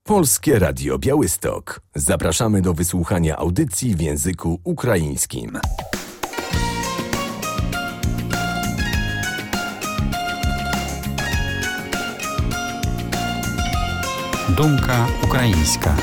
Polskie Radio Białystok. Zapraszamy do wysłuchania audycji w języku ukraińskim. Думка українська.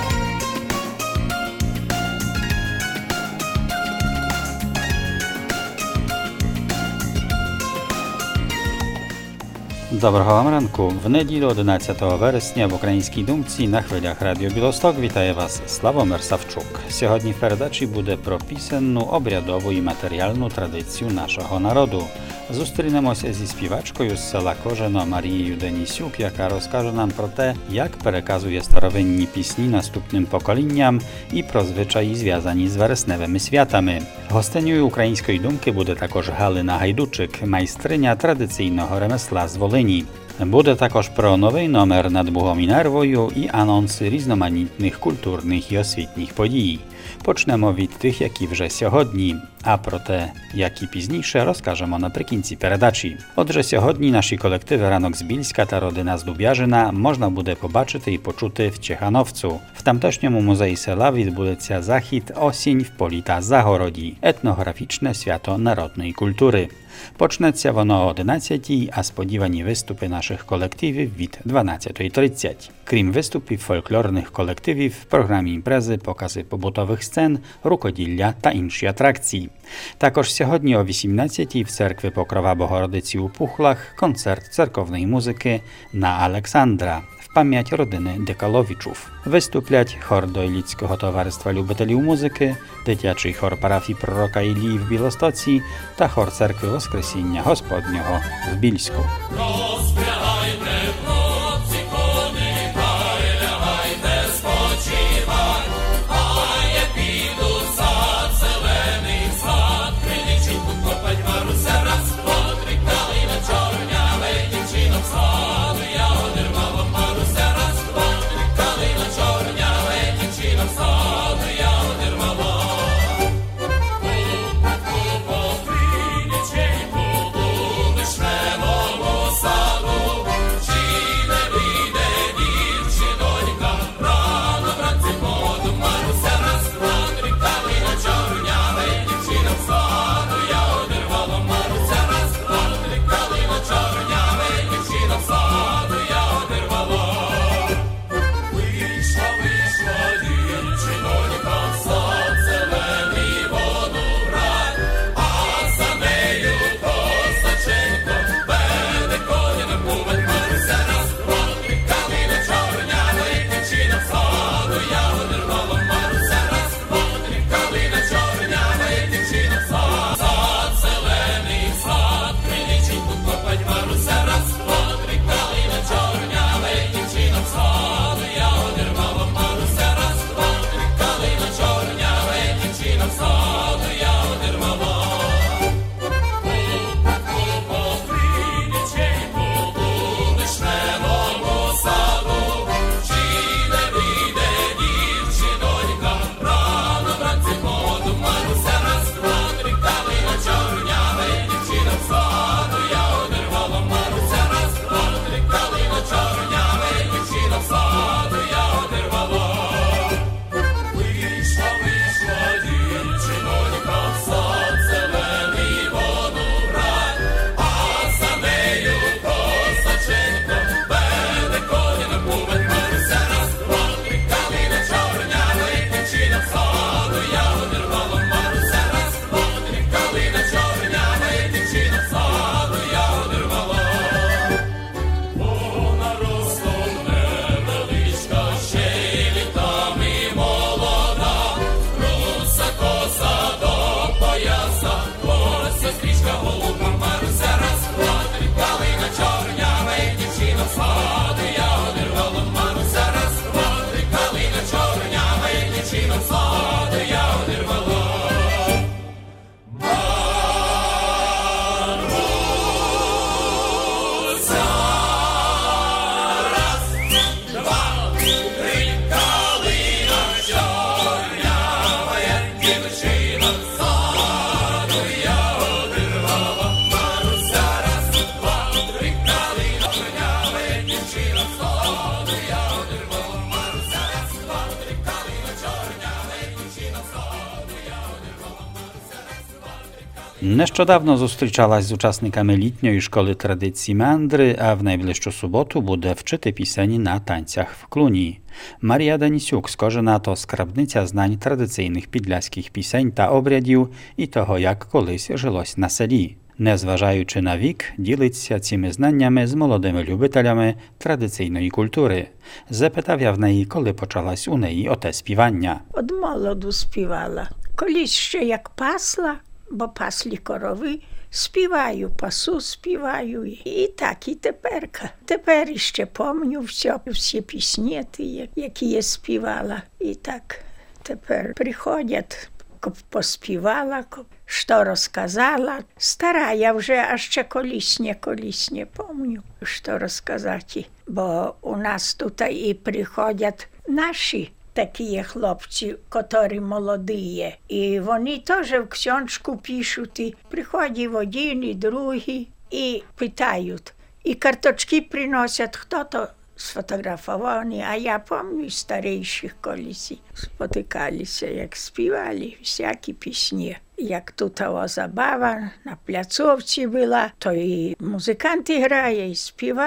Доброго вам ранку. В неділю 11 вересня в українській думці на хвилях Радіо Білосток вітає вас Славомир Савчук. Сьогодні в передачі буде про пісенну, обрядову і матеріальну традицію нашого народу. Зустрінемося зі співачкою з села Кожено Марією Денисюк, яка розкаже нам про те, як переказує старовинні пісні наступним поколінням і про звичаї, зв'язані з вересневими святами. Гостинею української думки буде також Галина Гайдучик, майстриня традиційного ремесла з Волині. Буде також про новий номер над Богом і Нервою і анонси різноманітних культурних і освітніх подій. Почнемо від тих, які вже сьогодні, а про те, які пізніше, розкажемо наприкінці передачі. Отже, сьогодні наші колективи «Ранок з Більська» та «Родина з Дуб'яжина» можна буде побачити і почути в Чехановцу. В тамтешньому музеї села відбудеться захід «Осінь в полі та загороді» – етнографічне свято народної культури. Почнеться воно о 11-й, а сподівані виступи наших колективів від 12:30. Крім виступів фольклорних колективів, в програмі імпрези покази побутових сцен, рукоділля та інші атракції. Також сьогодні о 18-й в церкві Покрова Богородиці у Пухлах концерт церковної музики на Олександра в пам'ять родини Декаловичів. Виступлять хор Дойліцького товариства любителів музики, дитячий хор парафії пророка Ілії в Білостоці та хор церкви Воскресіння Господнього в Більську. Саду Нещодавно зустрічалась з учасниками літньої школи традицій мандри, а в найближчу суботу буде вчити пісені на танцях в Клуні. Марія Денисюк, скажена, то скарбниця знань традиційних підляських пісень та обрядів і того, як колись жилось на селі. Незважаючи на вік, ділиться цими знаннями з молодими любителями традиційної культури. Запитав я в неї, коли почалось у неї оте співання. Od молоду співала. Колись ще як пасла, бо паслі корови, співаю, пасу співаю. І так, і теперка. Тепер іще помню всі пісні, які я співала. І так, тепер приходять, поспівала, що розказала. Стара, я вже аж ще колись не помню, що розказати. Бо у нас тут і приходять наші такі хлопці, які молоді. І вони теж в ксьончку пишуть. І приходять один і другий і питають. І карточки приносять, хто то сфотографовані. А я пам'ятаю старіших колись. Спотикалися, як співали всякі пісні. Як тут забава на пляцовці була, то і музиканти грає, і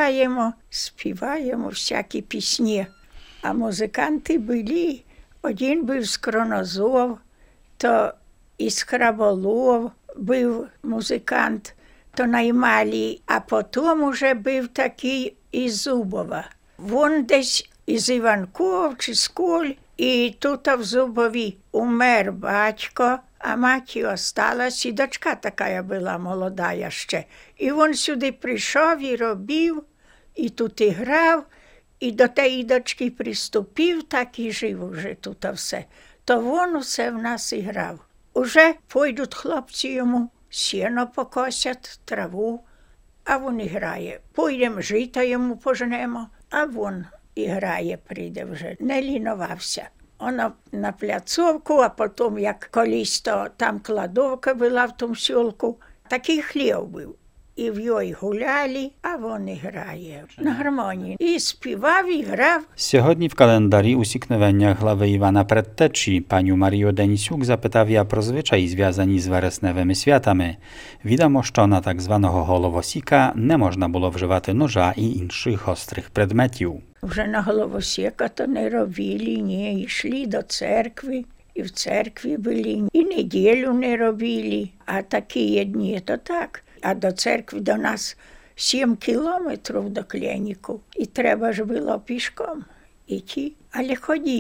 співаємо всякі пісні. А музиканти були, один був з Кронозов, то із Храболов був музикант, то наймали, а потім уже був такий із Зубова. Він десь із Іванков чи з Куль, і тут в Зубові умер батько, а мати осталась, і дочка така була молода ще. І він сюди прийшов і робив, і тут і грав, і до тієї дочки приступив, так і жив уже тут все. То він усе в нас і грав. Уже пойдуть хлопці йому, сіно покосять, траву, а він і грає. Пойдемо жита йому пожнемо, а він і грає, прийде вже. Не лінувався. Воно на пляцовку, а потім, як колись, то там кладовка була в тому сілку, такий хлів був. І в йой гуляли, а він і грає на гармонії. І співав, і грав. Сьогодні в календарі усікновення глави Івана Предтечі пaniu Марію Денисюк запитав я про звичаї, зв'язані з вересневими святами. Відомо, що на так званого головосіка не можна було вживати ножа і інших гострих предметів. Вже на головосіка то не робили, ні, йшли до церкви. І в церкві були, і неділю не робили, а такі дні то так. А до церкви до нас 7 кілометрів до клініку. І треба ж було пішком іти. Але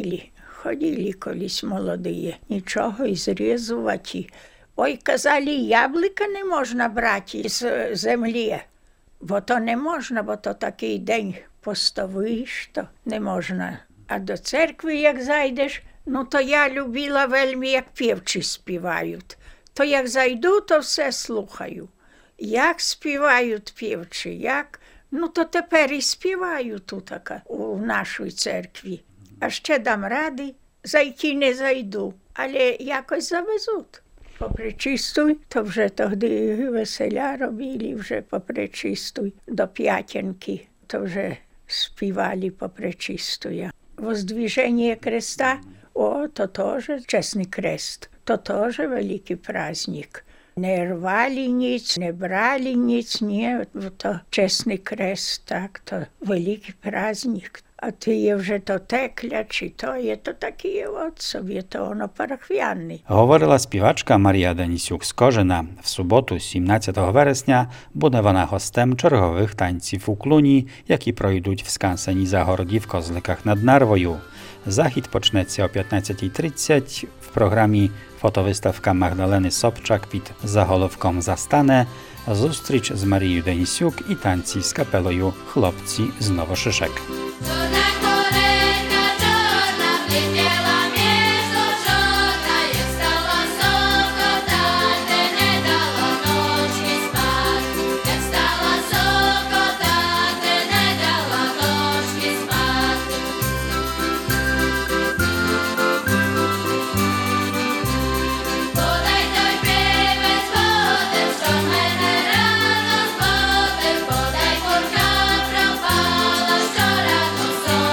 ходили колись молоді. Нічого і зрізувати. Ой, казали, яблука не можна брати з землі. Бо то не можна, бо то такий день постовиш, то не можна. А до церкви, як зайдеш, то я любила вельми, як півчі співають. То як зайду, то все слухаю. Як співають півчі, як? То тепер і співаю тут у нашій церкві. А ще дам ради, зайти не зайду, але якось завезуть. Попричистуй, то вже тоді веселя робили, вже попричистуй. До П'ятінки, то вже співали попричистуя. Воздвиження креста, то теж чесний крест, то теж великий праздник. Не рвали ніц, не брали ніц, ні, то чесний крест, так, то великий праздник. А ти є вже то текля, чи то є, то такі от собі, то воно парахвянний. Говорила співачка Марія Денисюк з Кожина. В суботу, 17 вересня, буде вона гостем чергових танців у Клуні, які пройдуть в скансені Загороді в Козликах над Нарвою. Захід почнеться о 15:30 в програмі фотовиставка Магдалени Собчак під заголовком «Застане», зустріч з Марією Денисюк і танці з капелою «Хлопці з Новошишек». Poдай, kurka propala, що радо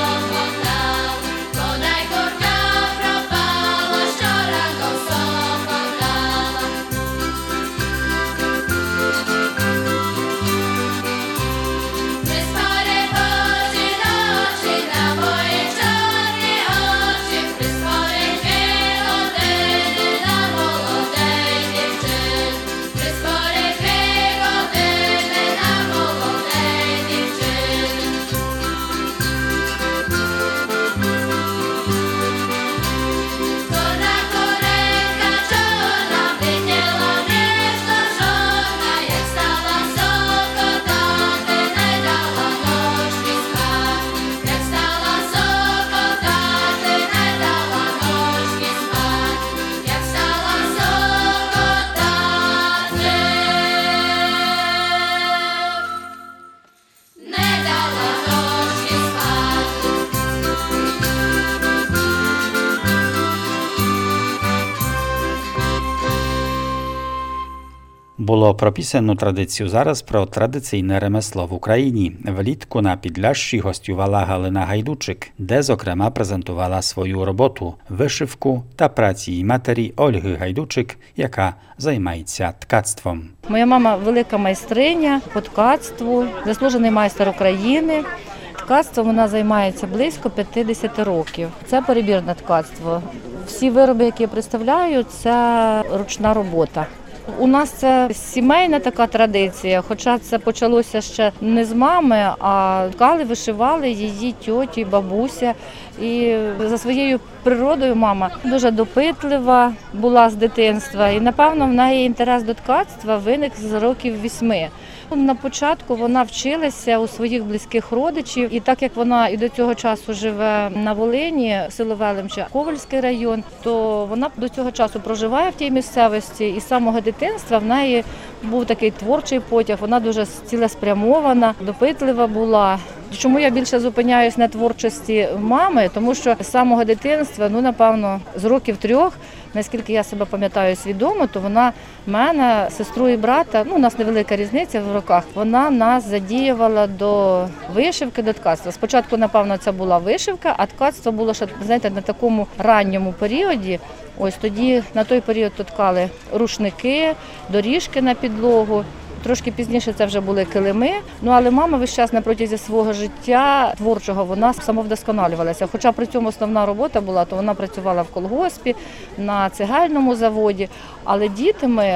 Було про пісенну традицію, зараз про традиційне ремесло в Україні. Влітку на Підляшші гостювала Галина Гайдучик, де, зокрема, презентувала свою роботу – вишивку та праці її матері Ольги Гайдучик, яка займається ткацтвом. Моя мама – велика майстриня по ткацтву, заслужений майстер України. Ткацтвом вона займається близько 50 років. Це перебірне ткацтво. Всі вироби, які я представляю, це ручна робота. У нас це сімейна така традиція, хоча це почалося ще не з мами, а ткали, вишивали її тьоті, бабуся. І за своєю природою мама дуже допитлива була з дитинства. І, напевно, в неї інтерес до ткацтва виник з років 8. На початку вона вчилася у своїх близьких родичів, і так як вона і до цього часу живе на Волині, село Велимче, Ковальський район, то вона до цього часу проживає в тій місцевості, і з самого дитинства в неї був такий творчий потяг, вона дуже цілеспрямована, допитлива була. Чому я більше зупиняюсь на творчості мами? Тому що з самого дитинства, напевно, з років 3, наскільки я себе пам'ятаю свідомо, то вона мене, сестру і брата, у нас невелика різниця в роках, вона нас задіювала до вишивки, до ткацтва. Спочатку, напевно, це була вишивка, а ткацтво було ще, знаєте, на такому ранньому періоді. Ось тоді, на той період, ткали рушники, доріжки на підлогу. Трошки пізніше це вже були килими, але мама весь час на протязі свого життя творчого вона самовдосконалювалася. Хоча при цьому основна робота була, то вона працювала в колгоспі, на цегельному заводі, але діти ми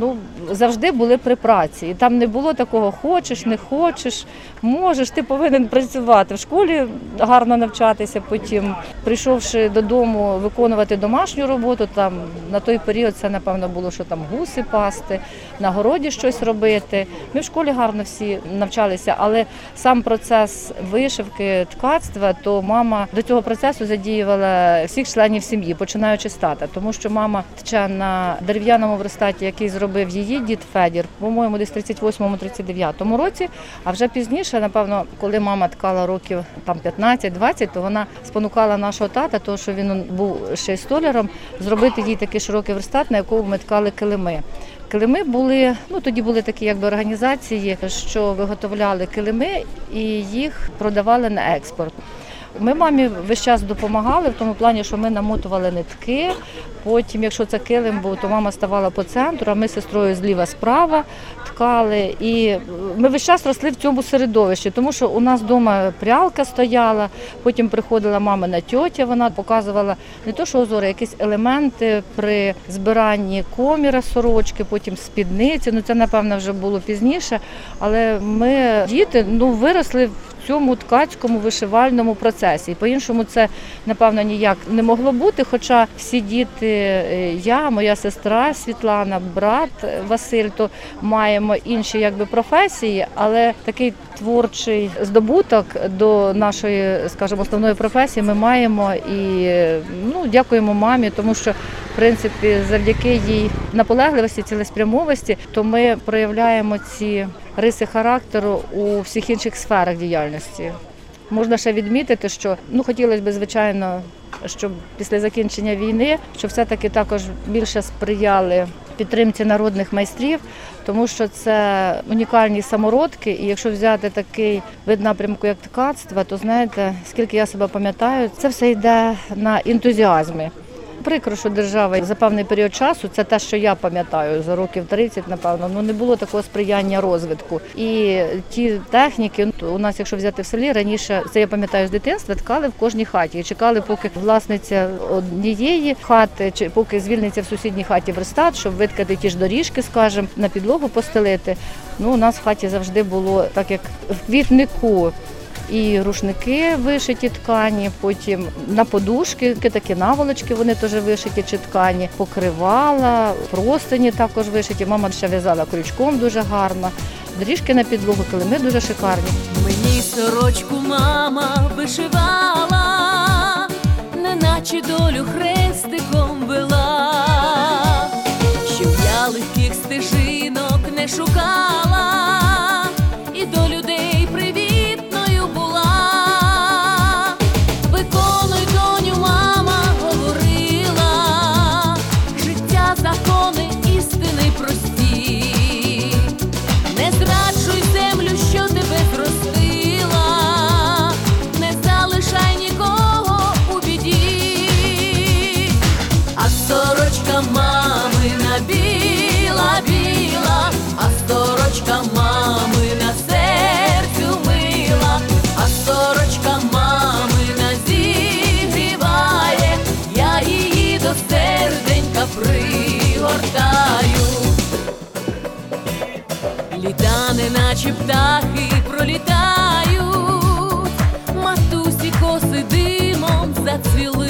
завжди були при праці. І там не було такого хочеш, не хочеш, можеш, ти повинен працювати. В школі гарно навчатися, потім прийшовши додому виконувати домашню роботу, там на той період це, напевно, було, що там гуси пасти, на городі щось робити. Ми в школі гарно всі навчалися, але сам процес вишивки, ткацтва, то мама до цього процесу задіювала всіх членів сім'ї, починаючи з тата. Тому що мама тче на дерев'яному верстаті, який зробив її дід Федір, по-моєму, десь в 38-39 році, а вже пізніше, напевно, коли мама ткала років 15-20, то вона спонукала нашого тата, тому що він був ще й столяром, зробити їй такий широкий верстат, на якому ми ткали килими. Килими були, тоді були такі організації, що виготовляли килими і їх продавали на експорт. Ми мамі весь час допомагали в тому плані, що ми намотували нитки, потім, якщо це килим був, то мама ставала по центру, а ми з сестрою зліва-справа ткали. І ми весь час росли в цьому середовищі, тому що у нас вдома прялка стояла, потім приходила мамина тьотя, вона показувала не то, що узори, якісь елементи при збиранні коміра, сорочки, потім спідниці, це, напевно, вже було пізніше, але ми, діти, виросли в цьому ткацькому вишивальному процесі. І по-іншому це, напевно, ніяк не могло бути, хоча всі діти, я, моя сестра Світлана, брат Василь, то маємо інші професії, але такий творчий здобуток до нашої, скажімо, основної професії ми маємо і дякуємо мамі, тому що, в принципі, завдяки їй наполегливості, цілеспрямовості, то ми проявляємо ці риси характеру у всіх інших сферах діяльності. Можна ще відмітити, що хотілося б, звичайно, щоб після закінчення війни, що все-таки також більше сприяли підтримці народних майстрів, тому що це унікальні самородки, і якщо взяти такий вид напрямку, як ткацтво, то, знаєте, скільки я себе пам'ятаю, це все йде на ентузіазмі. Прикро, що держава за певний період часу, це те, що я пам'ятаю, за років 30, напевно, не було такого сприяння розвитку. І ті техніки, у нас, якщо взяти в селі, раніше, це я пам'ятаю з дитинства, ткали в кожній хаті. І чекали, поки власниця однієї хати, чи поки звільниться в сусідній хаті верстат, щоб виткати ті ж доріжки, скажімо, на підлогу постелити. У нас в хаті завжди було так, як в квітнику. І рушники вишиті ткані, потім на подушки, такі наволочки, вони теж вишиті чи ткані, покривала, простині також вишиті. Мама ще в'язала крючком дуже гарно, доріжки на підлогу, килими дуже шикарні. Мені сорочку мама вишивала, неначе долю хрестиком вела, щоб я легких стежинок не шукала і до людей привітною була. Виконуй, доню, мама говорила, життя закони істини прості. наче птахи пролітають, матусі коси димом зацвіли.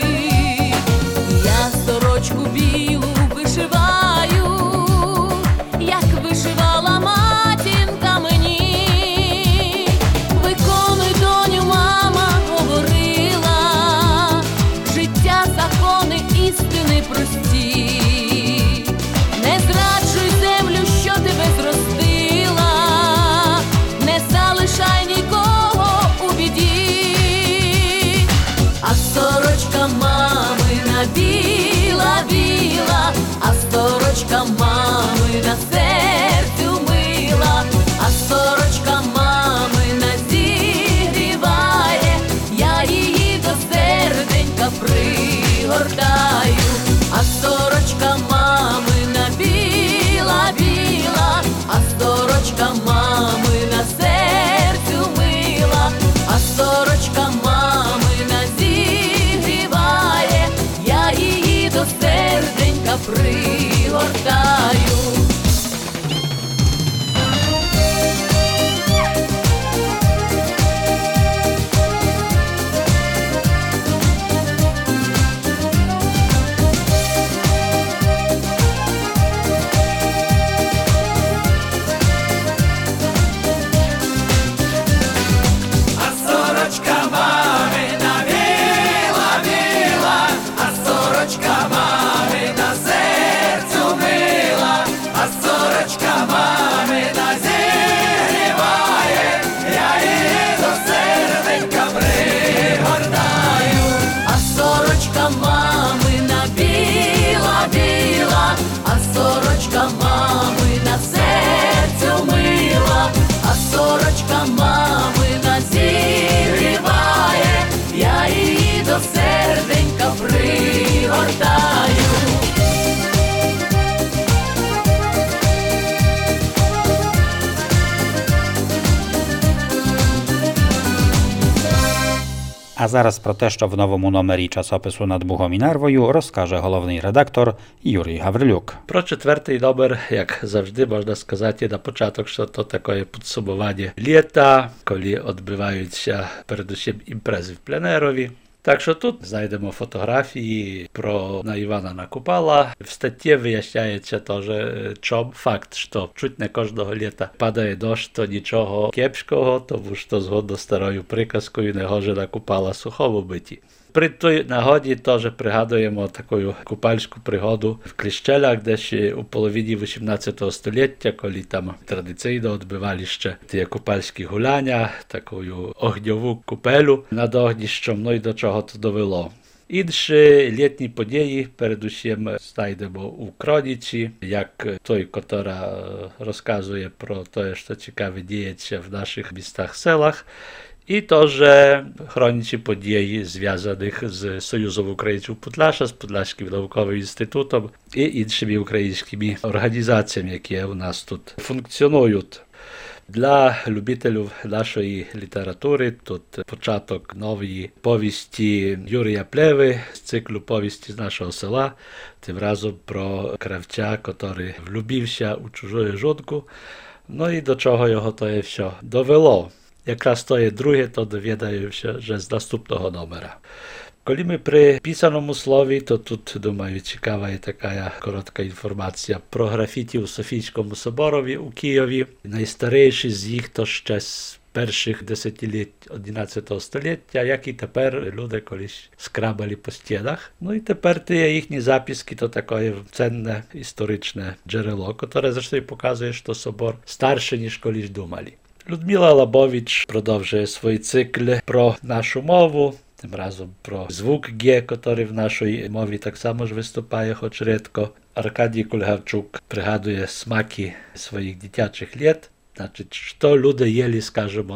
Я сорочку білу вишиваю, як вишивала матінка мені. Виконуй, доню, мама говорила, життя, закони, істини прості. Не зраджуй землю, що тебе зростила, не залишай нікого у біді. А сорочка мамина біла-біла, а сорочка мамина серцю мила, а сорочка мамина зігріває, я її до серденька пригортаю. А сорочка мамина біла-біла, а сорочка мамина серцю мила, а сорочка мамина зігріває, я її до серденька пригортаю. А сорочка мамина біла-біла, а сорочка мамина серцю мила, а сорочка мамина зігріває, я її до серденька пригортаю. А зараз про те, що в новому номері часопису «Над Богом і Нарвою» розкаже головний редактор Юрій Гаврилюк. Про четвертий номер, як завжди, можна сказати на початок, що то таке підсумування літа, коли відбуваються передусім імпрези в Пленерові. Так що тут знайдемо фотографії про Івана Накупала. В статті виясняється теж, чом факт, що чуть не кожного літа падає дощ, то нічого кепського, тому що згодно з старою приказкою не гоже Накупала сухому биті. При той нагоді теж пригадуємо таку купальську пригоду в Кліщелях, де ще у половині 18 століття, коли там традиційно відбивали ще ті купальські гуляння, таку огньову купелю над огнищем, ну і до чого то довело. Інші літні події, передусім, знайдемо у Кроніці, як той, котра розказує про те, що цікаве діється в наших містах, селах, і теж хроніці події, зв'язаних з Союзом українців Подляша, з Подляшським науковим інститутом і іншими українськими організаціями, які у нас тут функціонують. Для любителів нашої літератури тут початок нової повісті Юрія Плеви з циклу повісті з нашого села, тим разом про кравця, який влюбився у чужу жінку, ну і до чого його то все довело. Якраз то є друге, то довідаємося вже з наступного номера. Коли ми при писаному слові, то тут, думаю, цікава є така коротка інформація про графіті у Софійському соборові у Києві. Найстаріші з їх то ще з перших десятиліть 11 століття, як і тепер люди колись скрабали по стінах. Ну і тепер ті їхні записки, то таке ценне історичне джерело, яке завжди показує, що собор старший, ніж колись думали. Людмила Лабович продовжує свій цикл про нашу мову, тим разом про звук Г, який в нашій мові так само ж виступає, хоч рідко. Аркадій Кульгавчук пригадує смаки своїх дитячих літ, значить, що люди їли, скажімо,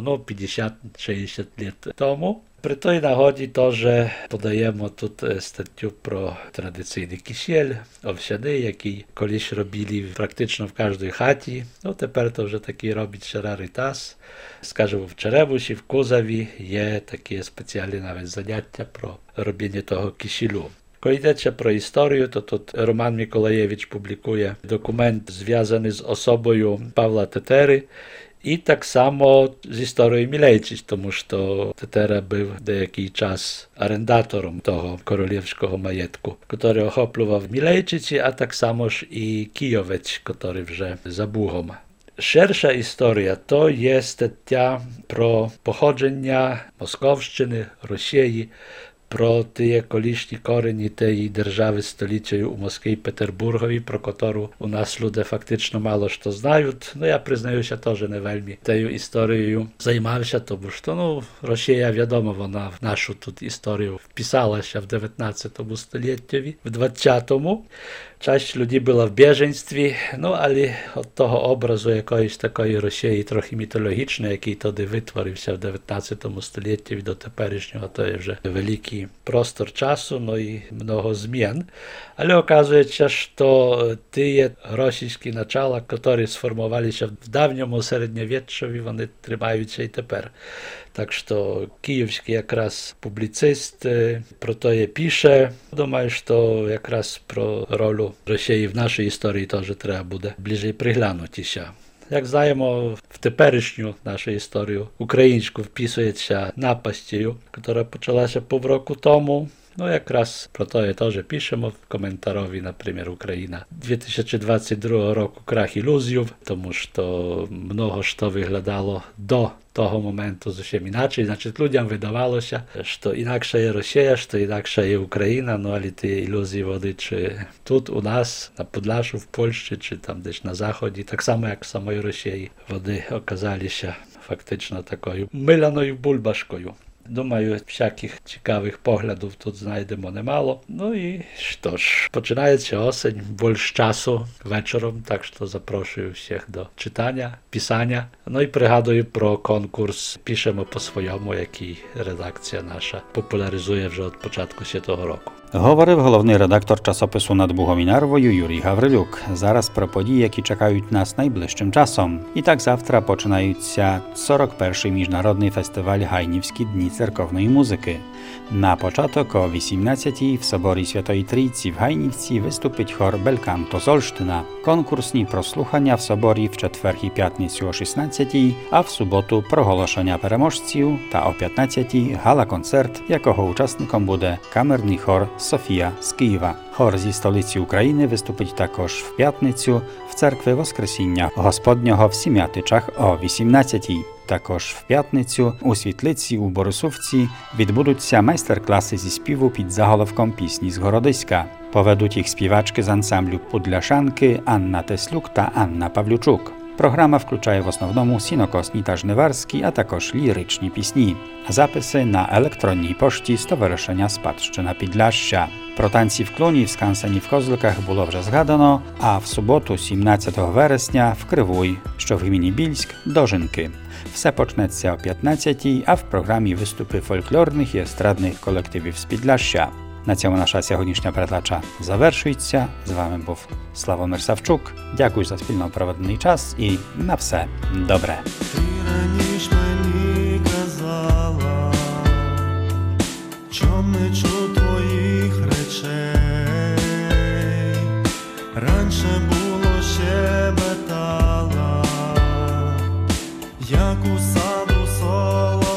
50-60 літ тому. При той нагоді теж подаємо тут статтю про традиційний кисіль, овсяний, який колись робили практично в кожній хаті. Ну, тепер то вже такий робить ще раритас. Скажімо, в Черебуші, в Козові є такі спеціальні навіть заняття про робіння того кисілю. Коли йдеться про історію, то тут Роман Миколаєвич публікує документ, зв'язаний з особою Павла Тетери, І так само з історією Мілейчич, тому що Тетера був деякий час орендатором того королівського маєтку, який охоплював Мілейчичі, а так само ж і Кійовець, який вже за Бугом. Ширша історія – то є стаття про походження Московщини, Росії, про ті колишні корені тієї держави з столицею у Москві і Петербургові, про яку у нас люди фактично мало що знають. Ну, я признаюся, теж не вельми тією історією займався, тому що, Росія, відомо, вона в нашу тут історію вписалася в 19 столітті, в 20-му. Часть людей була в біженстві, але від того образу якоїсь такої Росії трохи мітологічної, який тоді витворився в 19 столітті до теперішнього, то є вже великий простор часу, і много змін. Але оказується, що ті російські начала, які сформувалися в давньому середньовіччі, вони тримаються і тепер. Так що київський якраз публіцист про то пише. Думаю, що якраз про роль Росії в нашій історії теж треба буде ближче приглянутися. Як знаємо, в теперішню нашу історію українську вписується напастю, яка почалася півроку тому. Якраз про то теж пишемо в коментарові, наприклад, Україна 2022 року крах ілюзій, тому що много що виглядало до того моменту зовсім інакше. Значить, людям видавалося, що інакше є Росія, що інакше є Україна, але ті ілюзії води чи тут у нас, на Подляшу, в Польщі, чи там десь на Заході, так само, як в самої Росії, вони оказалися фактично такою миляною бульбашкою. Думаю, всяких цікавих поглядів тут знайдемо немало. І що ж, починається осень, більш часу вечором, так що запрошую всіх до читання, писання. І пригадую про конкурс «Пишемо по-своєму», який редакція наша популяризує вже від початку цього року. Говорив головний редактор часопису «Над Бугом і Нарвою» Юрій Гаврилюк. Зараз про події, які чекають нас найближчим часом. І так завтра починаються 41-й Міжнародний фестиваль «Гайнівські дні церковної музики». На початок о 18-й в Соборі Святої Трійці в Гайнівці виступить хор «Бельканто з Ольштина». Конкурсні прослухання в Соборі в четвер і п'ятницю о 16-й, а в суботу проголошення переможців та о 15-й гала-концерт, якого учасником буде камерний хор «Софія» з Києва. Хор зі столиці України виступить також в п'ятницю в церкві Воскресіння Господнього в Сім'ятичах о 18-й. Також в п'ятницю у Світлиці у Борисовці відбудуться майстер-класи зі співу під заголовком «Пісні з Городиська». Поведуть їх співачки з ансамблю «Подляшанки» Анна Теслюк та Анна Павлючук. Програма включає в основному сінокосні та жниварські, а також ліричні пісні. Записи на електронній пошті Стоwarzyszenia Спадщина Підляшшя. Про танці в Клуні в Скансені в Козликах було вже згадано, а в суботу, 17 вересня, в Кривуй, що в гміні Більськ, Дожинки. Все почнеться о 15-й, а в програмі виступи фольклорних і естрадних колективів з Підляшшя. На цьому наша сьогоднішня передача завершується. З вами був Славомир Савчук. Дякую за спільно проведений час і на все добре. Ти раніше мені казала, що не чув твоїх речей. Раніше було ще метала, як у саду соловей.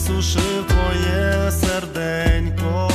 осушив твоє серденько.